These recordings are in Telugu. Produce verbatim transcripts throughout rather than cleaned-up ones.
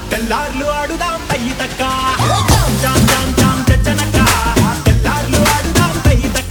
తెల్లార్లు ఆడుదాం పయ్యి తక్క జామ్ జామ్ జామ్ చచ్చనక్క తెల్లార్లు ఆడుదాం పయ్యి తక్క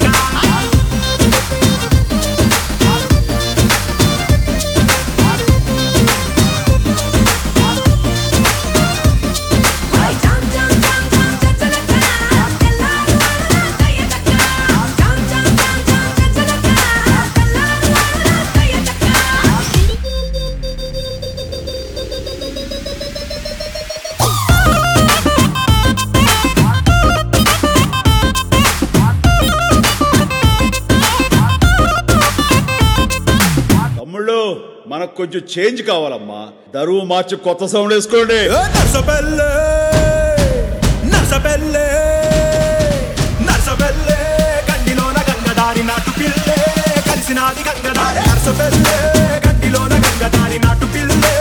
తమ్ముళ్ళు మనకు కొంచెం చేంజ్ కావాలమ్మా. దరువు మార్చి కొత్త సౌండ్ వేసుకోండి. నర్సబెల్లే నర్సబెల్లే నర్సబెల్లే గండిలోన గంగదారి నాటు పిల్లే కలిసినాది గంగదారి నర్సబెల్లే గండిలోన గంగదారి నాటు పిల్లే